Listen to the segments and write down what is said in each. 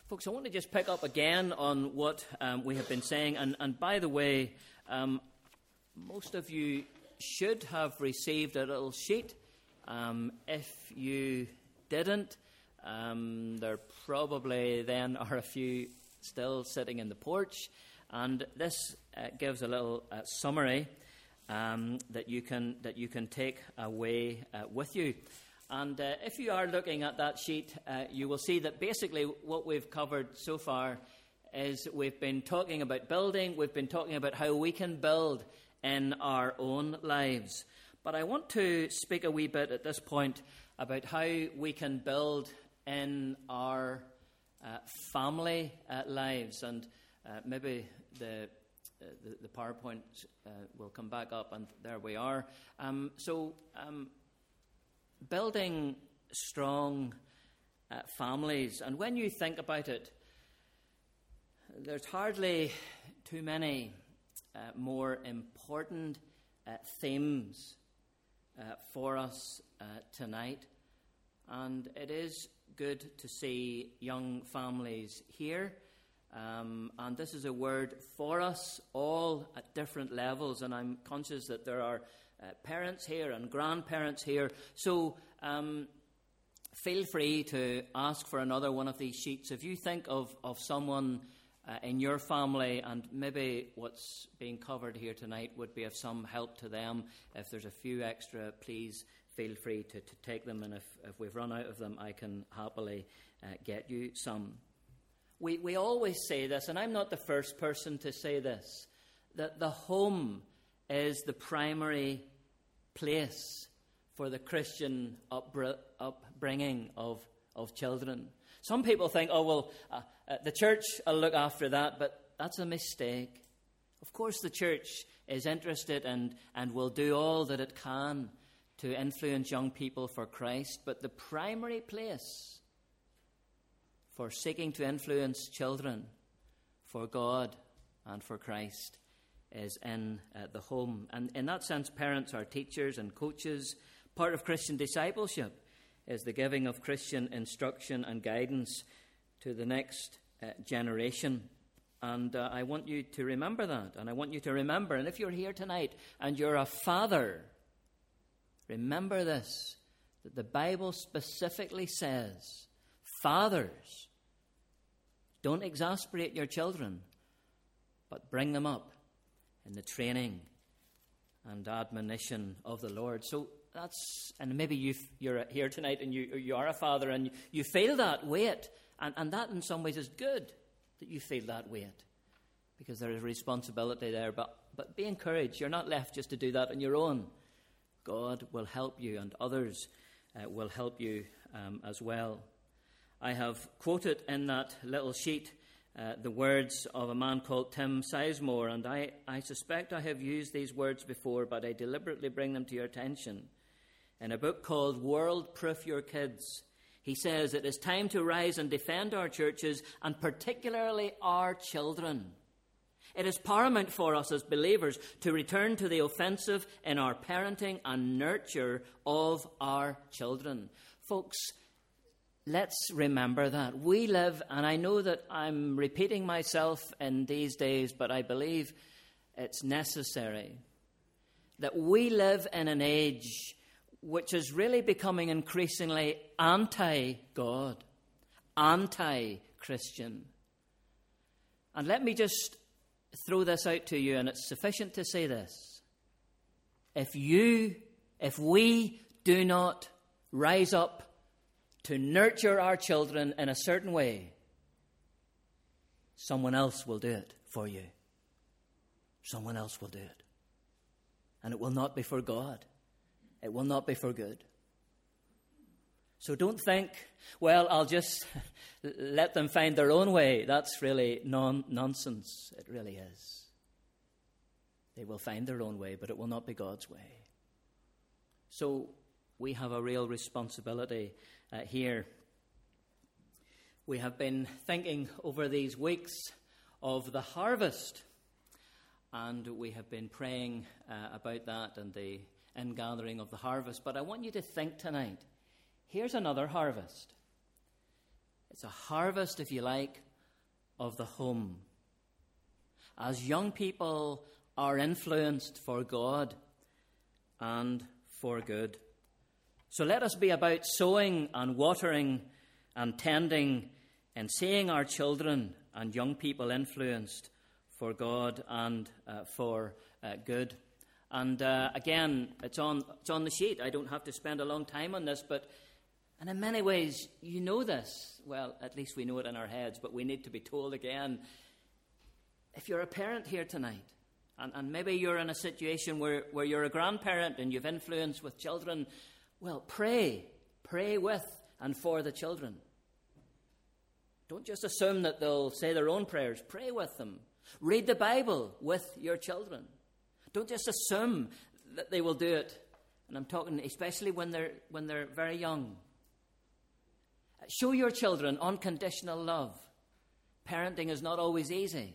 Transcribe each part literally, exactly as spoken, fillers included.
Folks, I want to just pick up again on what um, we have been saying. And, and by the way, um, most of you should have received a little sheet. Um, if you didn't, um, there probably then are a few still sitting in the porch. And this uh, gives a little uh, summary um, that you can that you can take away uh, with you. And uh, if you are looking at that sheet, uh, you will see that basically what we've covered so far is we've been talking about building, we've been talking about how we can build in our own lives. But I want to speak a wee bit at this point about how we can build in our uh, family uh, lives. And uh, maybe the, uh, the, the PowerPoint uh, will come back up, and there we are. Um, so... Um, Building strong uh, families. And when you think about it, there's hardly too many uh, more important uh, themes uh, for us uh, tonight. And it is good to see young families here. Um, and this is a word for us all at different levels. And I'm conscious that there are Uh, parents here and grandparents here. So um, feel free to ask for another one of these sheets. If you think of, of someone uh, in your family and maybe what's being covered here tonight would be of some help to them, if there's a few extra, please feel free to, to take them. And if, if we've run out of them, I can happily uh, get you some. We, we always say this, and I'm not the first person to say this, that the home is the primary place for the Christian upbr- upbringing of, of children. Some people think, oh, well, uh, uh, the church will look after that, but that's a mistake. Of course the church is interested and, and will do all that it can to influence young people for Christ, but the primary place for seeking to influence children for God and for Christ is in uh, the home. And in that sense, parents are teachers and coaches. Part of Christian discipleship is the giving of Christian instruction and guidance to the next uh, generation. And uh, I want you to remember that. And I want you to remember, and if you're here tonight and you're a father, remember this, that the Bible specifically says, fathers, don't exasperate your children, but bring them up in the training and admonition of the Lord. So that's, and maybe you, you're here tonight and you, you are a father and you, you feel that weight. And, and that in some ways is good that you feel that weight, because there is responsibility there. But, but be encouraged. You're not left just to do that on your own. God will help you, and others uh, will help you um, as well. I have quoted in that little sheet Uh, the words of a man called Tim Sizemore, and I, I suspect I have used these words before, but I deliberately bring them to your attention. In a book called World Proof Your Kids, he says, it is time to rise and defend our churches, and particularly our children. It is paramount for us as believers to return to the offensive in our parenting and nurture of our children. Folks, let's remember that. We live, and I know that I'm repeating myself in these days, but I believe it's necessary, that we live in an age which is really becoming increasingly anti-God, anti-Christian. And let me just throw this out to you, and it's sufficient to say this. If you, if we do not rise up to nurture our children in a certain way, someone else will do it for you. Someone else will do it. And it will not be for God. It will not be for good. So don't think, well, I'll just let them find their own way. That's really non- nonsense. It really is. They will find their own way, but it will not be God's way. So we have a real responsibility uh, here. We have been thinking over these weeks of the harvest, and we have been praying uh, about that and the ingathering of the harvest. But I want you to think tonight, here's another harvest. It's a harvest, if you like, of the home. As young people are influenced for God and for good. So let us be about sowing and watering and tending and seeing our children and young people influenced for God and uh, for uh, good. And uh, again, it's on, it's on the sheet. I don't have to spend a long time on this, but and in many ways, you know this. Well, at least we know it in our heads, but we need to be told again. If you're a parent here tonight, and, and maybe you're in a situation where, where you're a grandparent and you've influence with children, well, pray. Pray with and for the children. Don't just assume that they'll say their own prayers. Pray with them. Read the Bible with your children. Don't just assume that they will do it. And I'm talking especially when they're when they're very young. Show your children unconditional love. Parenting is not always easy.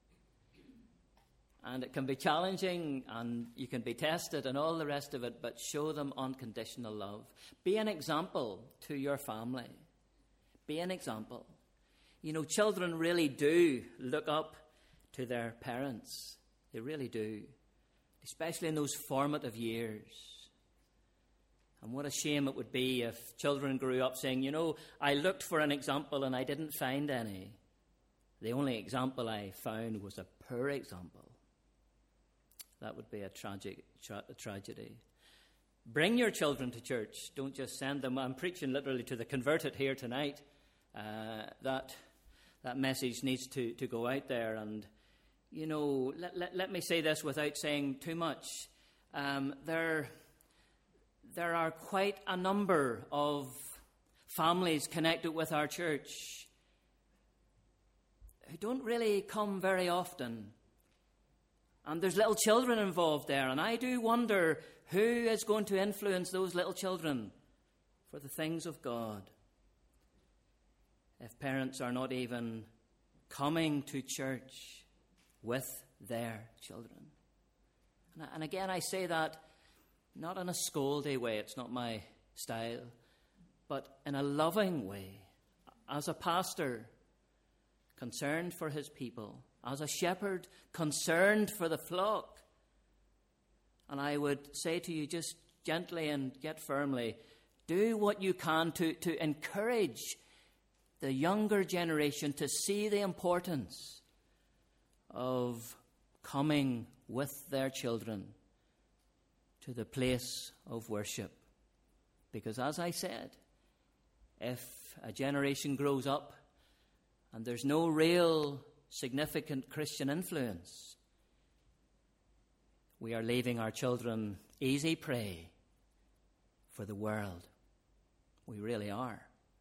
And it can be challenging, and you can be tested and all the rest of it, but show them unconditional love. Be an example to your family. Be an example. You know, children really do look up to their parents. They really do. Especially in those formative years. And what a shame it would be if children grew up saying, you know, I looked for an example and I didn't find any. The only example I found was a poor example. That would be a tragic tra- a tragedy. Bring your children to church. Don't just send them. I'm preaching literally to the converted here tonight. Uh, that that message needs to, to go out there. And, you know, let, let, let me say this without saying too much. Um, there... There are quite a number of families connected with our church who don't really come very often. And there's little children involved there. And I do wonder who is going to influence those little children for the things of God. If parents are not even coming to church with their children. And, and again, I say that not in a scoldy way, it's not my style, but in a loving way. As a pastor, concerned for his people. As a shepherd, concerned for the flock. And I would say to you just gently and yet firmly, do what you can to, to encourage the younger generation to see the importance of coming with their children to the place of worship. Because as I said, if a generation grows up and there's no real significant Christian influence, we are leaving our children easy prey for the world. We really are.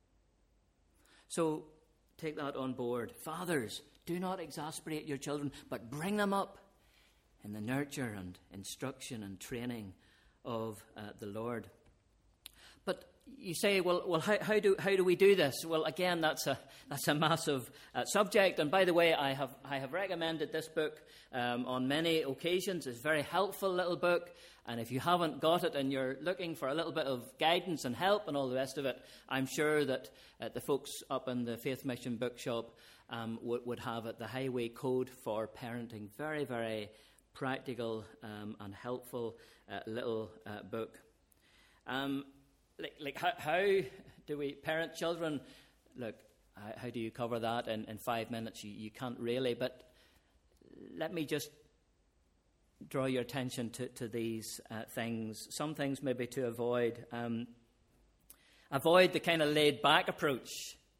So take that on board. Fathers, do not exasperate your children, but bring them up in the nurture and instruction and training of uh, the Lord. But you say, well, well, how, how do how do we do this? Well, again, that's a that's a massive uh, subject. And by the way, I have I have recommended this book um, on many occasions. It's a very helpful little book. And if you haven't got it and you're looking for a little bit of guidance and help and all the rest of it, I'm sure that uh, the folks up in the Faith Mission bookshop um, would, would have it. The Highway Code for Parenting. Very, very practical um, and helpful uh, little uh, book. Um, like, like how, how do we parent children? Look, how, how do you cover that in, in five minutes? You, you can't really, but let me just draw your attention to, to these uh, things. Some things maybe to avoid. Um, avoid the kind of laid-back approach.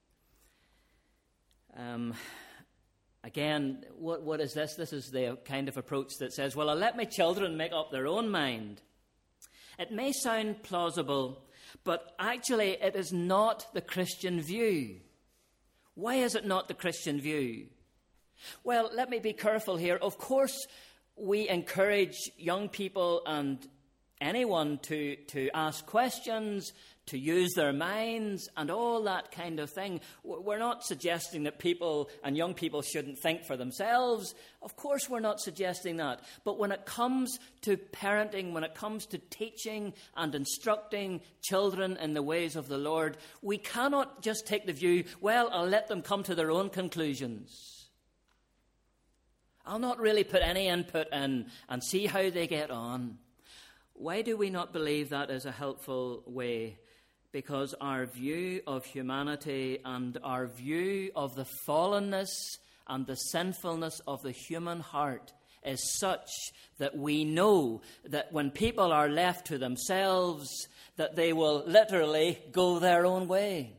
Um Again, what, what is this? This is the kind of approach that says, well, I'll let my children make up their own mind. It may sound plausible, but actually it is not the Christian view. Why is it not the Christian view? Well, let me be careful here. Of course, we encourage young people and anyone to, to ask questions, to use their minds and all that kind of thing. We're not suggesting that people and young people shouldn't think for themselves. Of course we're not suggesting that. But when it comes to parenting, when it comes to teaching and instructing children in the ways of the Lord, we cannot just take the view, well, I'll let them come to their own conclusions. I'll not really put any input in and see how they get on. Why do we not believe that is a helpful way? Because our view of humanity and our view of the fallenness and the sinfulness of the human heart is such that we know that when people are left to themselves, that they will literally go their own way.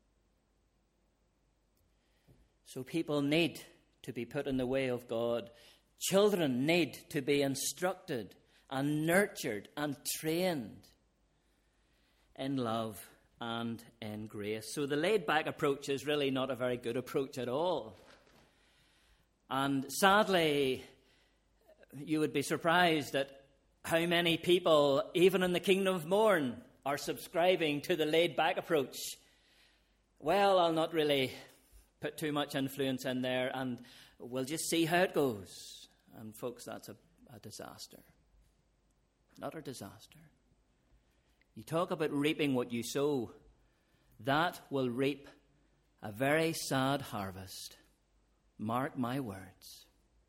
So people need to be put in the way of God. Children need to be instructed and nurtured and trained in love and in grace. So the laid-back approach is really not a very good approach at all. And sadly, you would be surprised at how many people, even in the Kingdom of Mourne, are subscribing to the laid-back approach. Well, I'll not really put too much influence in there, and we'll just see how it goes. And folks, that's a, a disaster. Not a disaster. You talk about reaping what you sow. That will reap a very sad harvest. Mark my words.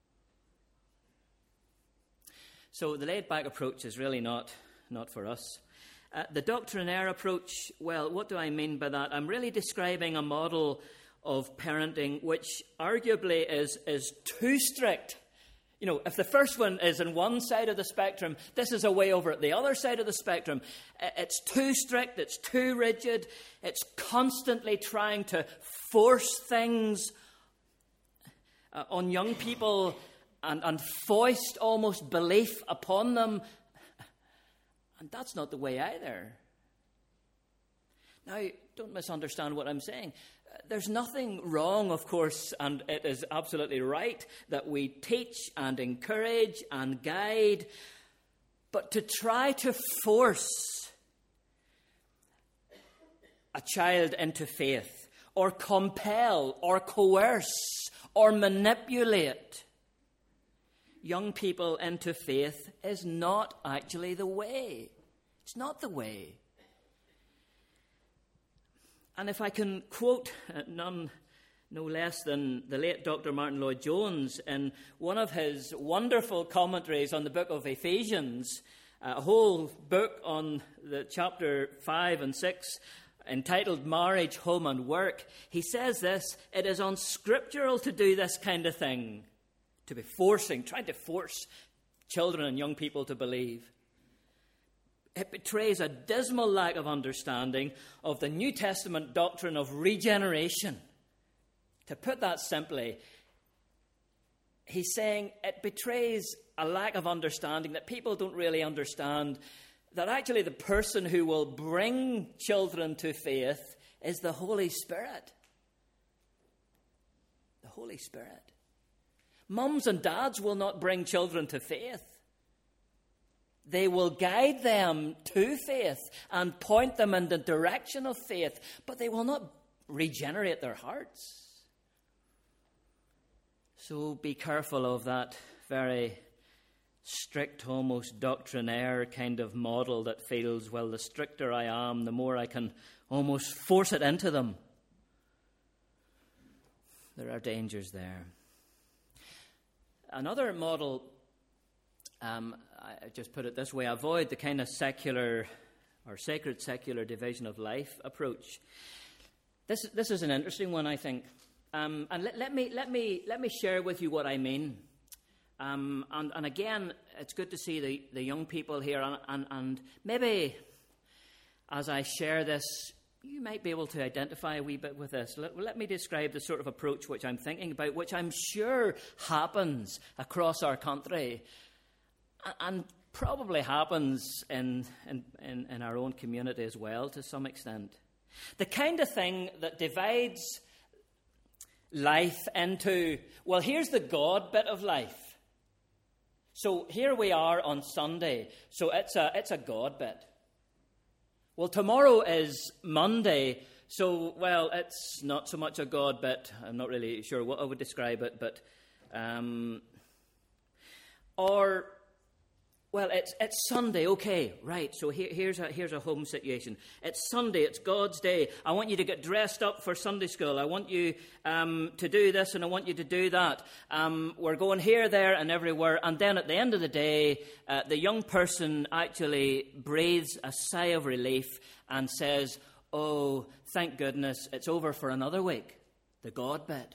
So the laid-back approach is really not, not for us. Uh, the doctrinaire approach, well, what do I mean by that? I'm really describing a model of parenting which arguably is, is too strict. You know, if the first one is on one side of the spectrum, this is a way over at the other side of the spectrum. It's too strict, it's too rigid, it's constantly trying to force things uh, on young people and, and foist almost belief upon them. And that's not the way either. Now, don't misunderstand what I'm saying. There's nothing wrong, of course, and it is absolutely right that we teach and encourage and guide, but to try to force a child into faith, or compel, or coerce, or manipulate young people into faith is not actually the way. It's not the way. And if I can quote none no less than the late Doctor Martin Lloyd-Jones in one of his wonderful commentaries on the book of Ephesians, a whole book on the chapter five and six, entitled Marriage, Home and Work, he says this: it is unscriptural to do this kind of thing, to be forcing, trying to force children and young people to believe. It betrays a dismal lack of understanding of the New Testament doctrine of regeneration. To put that simply, he's saying it betrays a lack of understanding, that people don't really understand that actually the person who will bring children to faith is the Holy Spirit. The Holy Spirit. Mums and dads will not bring children to faith. They will guide them to faith and point them in the direction of faith, but they will not regenerate their hearts. So be careful of that very strict, almost doctrinaire kind of model that feels, well, the stricter I am, the more I can almost force it into them. There are dangers there. Another model, um, I just put it this way: avoid the kind of secular or sacred secular division of life approach. This this is an interesting one, I think, um, and let, let me let me let me share with you what I mean. Um, and, and again, it's good to see the, the young people here, and, and, and maybe as I share this, you might be able to identify a wee bit with this. Let, let me describe the sort of approach which I'm thinking about, which I'm sure happens across our country, and probably happens in, in, in, in our own community as well, to some extent. The kind of thing that divides life into, well, here's the God bit of life. So here we are on Sunday, so it's a, it's a God bit. Well, tomorrow is Monday, so, well, it's not so much a God bit. I'm not really sure what I would describe it, but, um, or, well, it's it's Sunday, okay, right, so here, here's, a, here's a home situation. It's Sunday, it's God's day. I want you to get dressed up for Sunday school. I want you um, to do this and I want you to do that. Um, we're going here, there and everywhere. And then at the end of the day, uh, the young person actually breathes a sigh of relief and says, oh, thank goodness, it's over for another week. The God bit.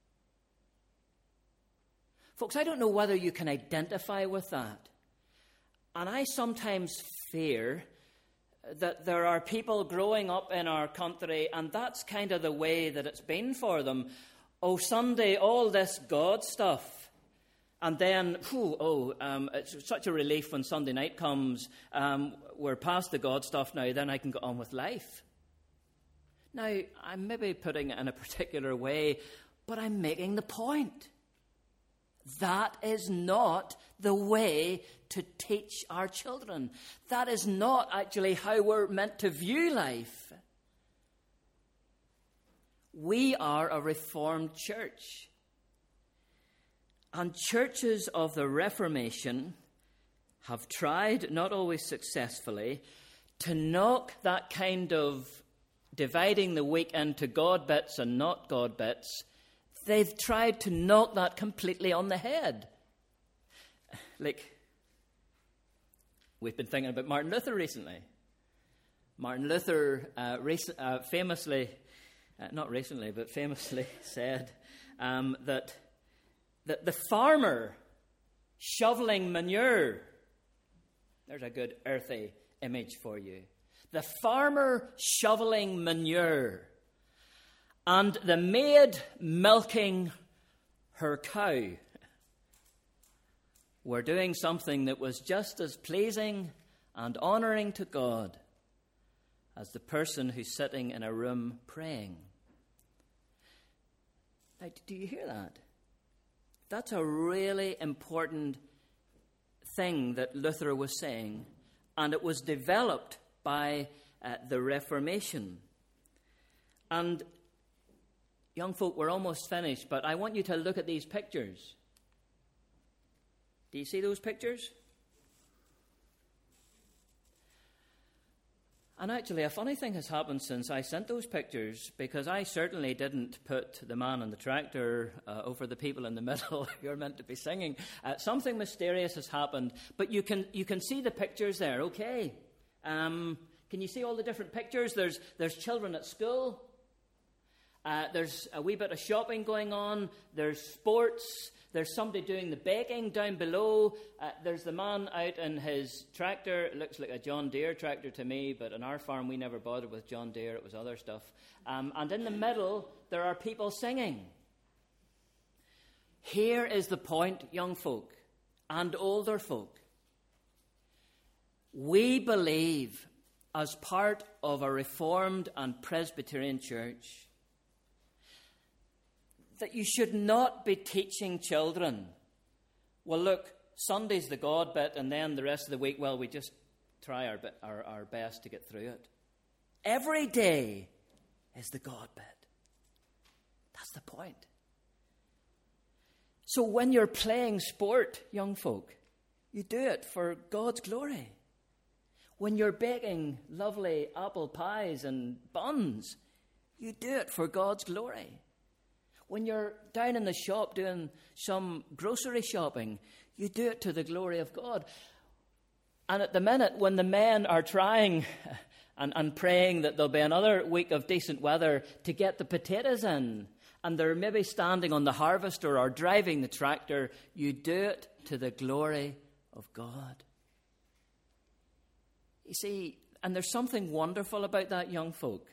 Folks, I don't know whether you can identify with that. And I sometimes fear that there are people growing up in our country, and that's kind of the way that it's been for them. Oh, Sunday, all this God stuff. And then, whew, oh, um, it's such a relief when Sunday night comes. Um, we're past the God stuff now, then I can go on with life. Now, I'm maybe putting it in a particular way, but I'm making the point. That is not the way to teach our children. That is not actually how we're meant to view life. We are a Reformed church. And churches of the Reformation have tried, not always successfully, to knock that kind of dividing the week into God bits and not God bits. They've tried to knock that completely on the head. Like, we've been thinking about Martin Luther recently. Martin Luther uh, rec- uh, famously, uh, not recently, but famously said um, that, that the farmer shoveling manure, there's a good earthy image for you. The farmer shoveling manure and the maid milking her cow were doing something that was just as pleasing and honouring to God as the person who's sitting in a room praying. Now, do you hear that? That's a really important thing that Luther was saying, and it was developed by uh, the Reformation. And young folk, we're almost finished, but I want you to look at these pictures. Do you see those pictures? And actually, a funny thing has happened since I sent those pictures, because I certainly didn't put the man on the tractor uh, over the people in the middle who are meant to be singing. Uh, something mysterious has happened, but you can you can see the pictures there, okay? Um, can you see all the different pictures? There's there's children at school. Uh, there's a wee bit of shopping going on. There's sports. There's somebody doing the baking down below. Uh, there's the man out in his tractor. It looks like a John Deere tractor to me, but on our farm we never bothered with John Deere. It was other stuff. Um, and in the middle, there are people singing. Here is the point, young folk and older folk. We believe, as part of a Reformed and Presbyterian church, that you should not be teaching children, well, look, Sunday's the God bit, and then the rest of the week, well, we just try our, bit, our, our best to get through it. Every day is the God bit. That's the point. So when you're playing sport, young folk, you do it for God's glory. When you're baking lovely apple pies and buns, you do it for God's glory. When you're down in the shop doing some grocery shopping, you do it to the glory of God. And at the minute, when the men are trying and, and praying that there'll be another week of decent weather to get the potatoes in, and they're maybe standing on the harvester or driving the tractor, you do it to the glory of God. You see, and there's something wonderful about that, young folk.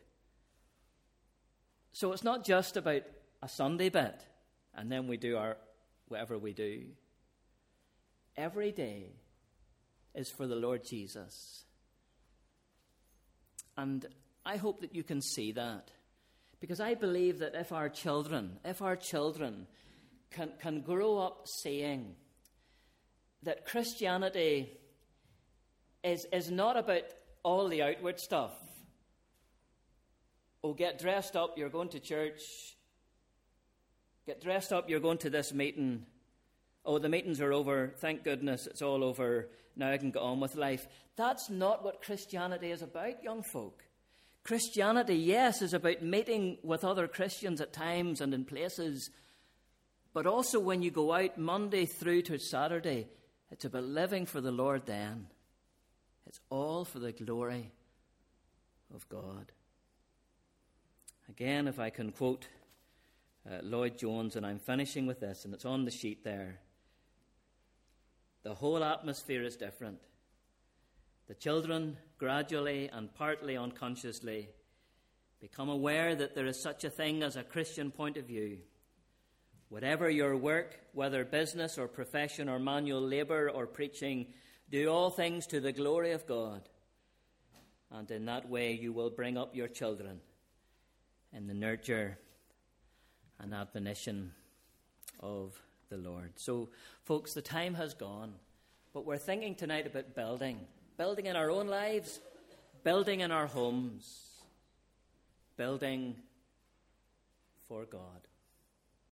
So it's not just about a Sunday bit, and then we do our whatever we do. Every day is for the Lord Jesus. And I hope that you can see that. Because I believe that if our children, if our children can, can grow up seeing that Christianity is, is not about all the outward stuff. Oh, get dressed up, you're going to church. Get dressed up, you're going to this meeting. Oh, the meetings are over. Thank goodness it's all over. Now I can go on with life. That's not what Christianity is about, young folk. Christianity, yes, is about meeting with other Christians at times and in places. But also when you go out Monday through to Saturday, it's about living for the Lord then. It's all for the glory of God. Again, if I can quote uh, Lloyd Jones, and I'm finishing with this, and it's on the sheet there. The whole atmosphere is different. The children, gradually and partly unconsciously, become aware that there is such a thing as a Christian point of view. Whatever your work, whether business or profession or manual labour or preaching, do all things to the glory of God. And in that way you will bring up your children in the nurture and admonition of the Lord. So, folks, the time has gone, but we're thinking tonight about building. Building in our own lives, building in our homes, building for God.